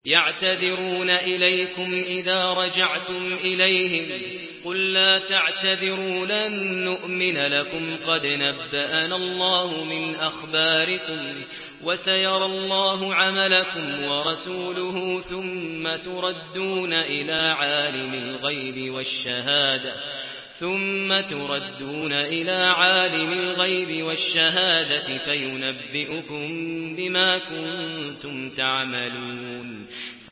يعتذرون إليكم إذا رجعتم إليهم قل لا تعتذروا لن نؤمن لكم قد نبأنا الله من أخباركم وسيرى الله عملكم ورسوله ثم تردون إلى عالم الغيب والشهادة فينبئكم بما كنتم تعملون